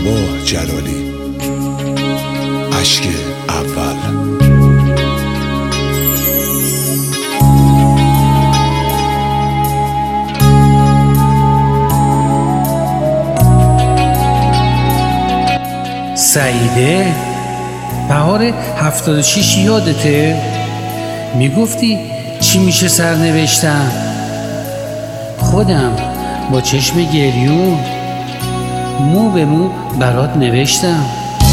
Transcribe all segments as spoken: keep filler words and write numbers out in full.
صباح جلالی. اشک اول. سعیده، بهار هفتاد و شیش یادته؟ میگفتی چی میشه سرنوشتم؟ خودم با چشم گریون مو به مو برات نوشتم.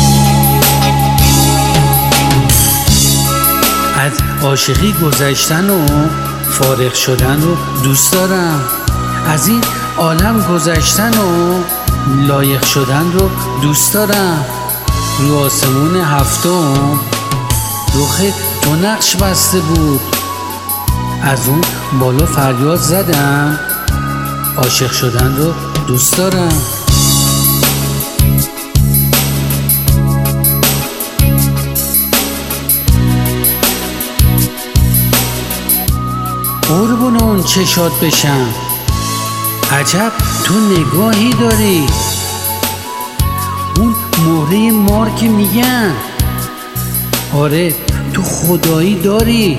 از عاشقی گذشتن و فارغ شدن رو دوست دارم، از این عالم گذشتن و لایق شدن رو دوست دارم. رو آسمون هفتم رخ تو نقش بسته بود، از اون بالا فریاد زدم عاشق شدن رو دوست دارم. قربون اون چشات بشم، عجب تو نگاهی داری، اون مهره مار که میگن، آره تو خدایی داری،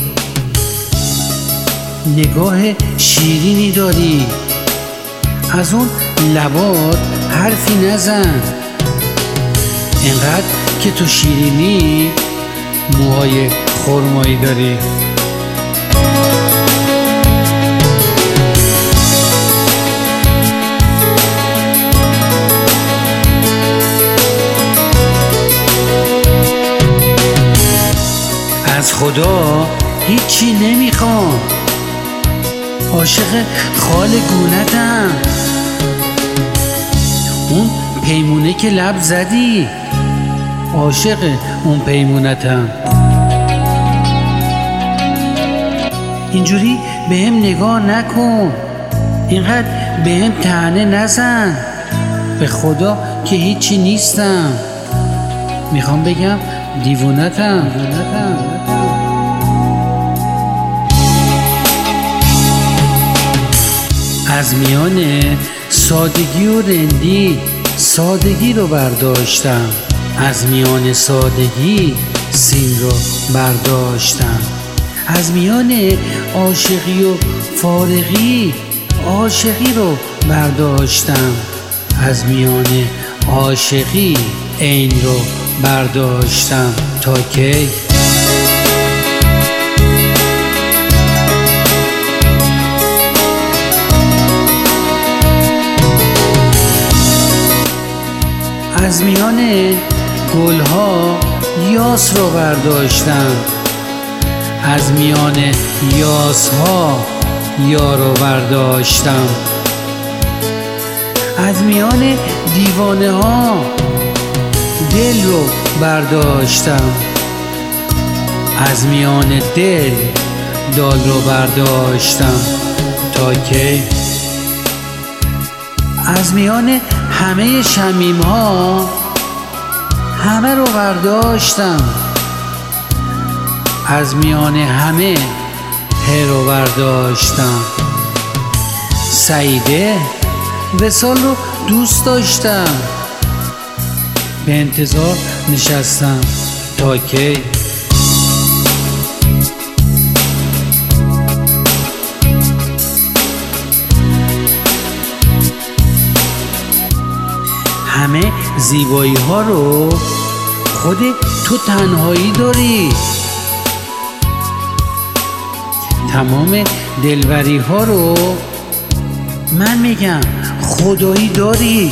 نگاه شیرینی داری، از اون لبات حرفی نزن، انقدر که تو شیرینی موهای خرمایی داری. از خدا هیچی نمیخوام، عاشق خال گونتم، اون پیمونه که لب زدی عاشق اون پیمونتم. اینجوری به هم نگاه نکن، اینقدر به هم طعنه نزن، به خدا که هیچی نیستم، میخوام بگم دیوونتم. از میان سادگی و رندی سادگی رو برداشتم، از میان سادگی سین رو برداشتم، از میان عاشقی و فارغی عاشقی رو برداشتم، از میان عاشقی عین رو برداشتم. تا کی؟ از میان گلها یاس رو برداشتم، از میان یاسها یار رو برداشتم، از میان دیوانه ها دل رو برداشتم، از میان دل دال رو برداشتم. تا کی؟ از میان همه شمیم ها همه رو برداشتم، از میان همه هر رو برداشتم. سعیده، وصال رو دوست داشتم، به انتظار نشستم. تا کی؟ همه زیبایی ها رو خود تو تنهایی داری، تمام دلبری ها رو من میگم خدایی داری.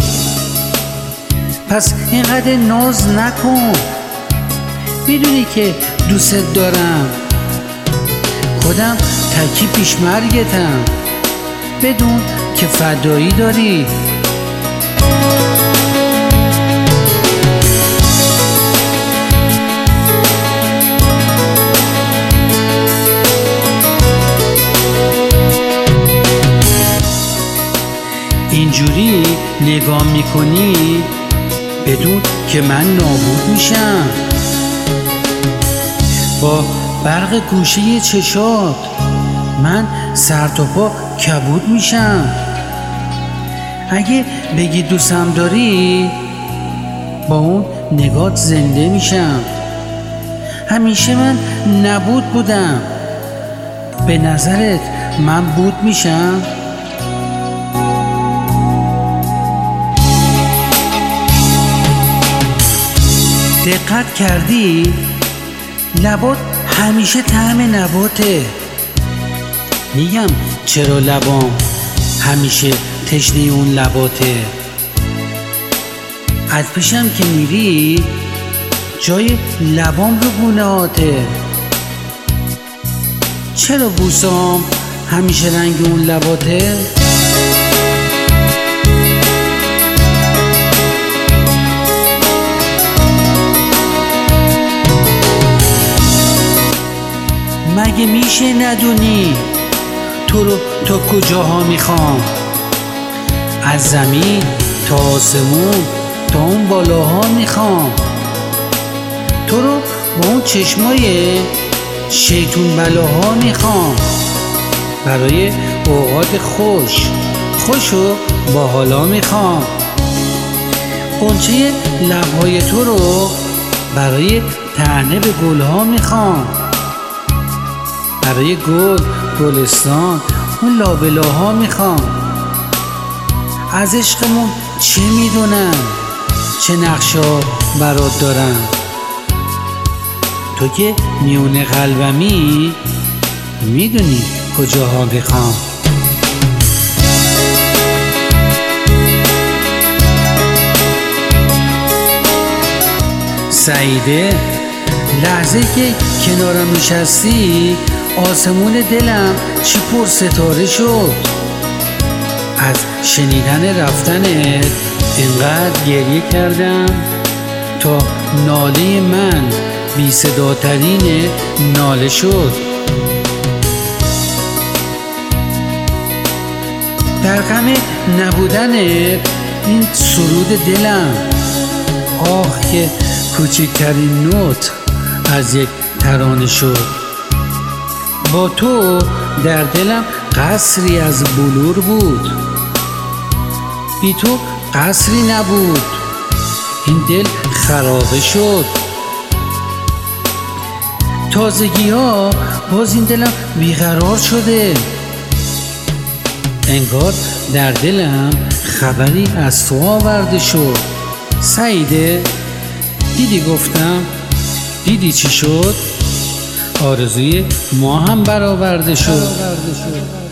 پس اینقدر ناز نکن، میدونی که دوست دارم، خودم تکی پیش مرگتم، بدون که فدایی داری. اینجوری نگاه میکنی بدون که من نابود میشم، با برق گوشه چشات من سر تا پا کبود میشم. اگه بگی دوستم داری با اون نگات زنده میشم. همیشه من نبود بودم، به نظرت من بود میشم؟ دقت کردی؟ لبات همیشه طعم نباته. میگم چرا لبام همیشه تشنه اون لباته. از پیشم که میری جای لبام رو گونه‌هاته. چرا بوسام همیشه رنگ اون لباته؟ مگه میشه ندونی تو رو تا کجاها میخوام؟ از زمین تا آسمون تا اون بالاها میخوام. تو رو با اون چشمای شیطون بلاها میخوام. برای اوقات خوش خوش و با حالا میخوام. غنچه لبهای تو رو برای طعنه به گلها میخوام. برای گل گلستان اون لابلاها میخوام. از عشقمون چه میدونم، چه نقشا برات دارم. تو که میونه قلبمی میدونی کجاها میخوام. سعیده، لحظه که کنارم نشستی آسمون دلم چی پر ستاره شد. از شنیدن رفتنت اینقدر گریه کردم تا ناله من بی صداترین ناله شد. در غم نبودن این سرود دلم، آه که کوچکترین نوت از یک ترانه شد. با تو در دلم قصری از بلور بود، بی تو قصری نبود. این دل خرابه شد. تازگی ها باز این دلم بیقرار شده. انگار در دلم خبری از تو آورده شد. سعیده، دیدی گفتم؟ دیدی چی شد؟ آرزوی ما هم برآورده شد.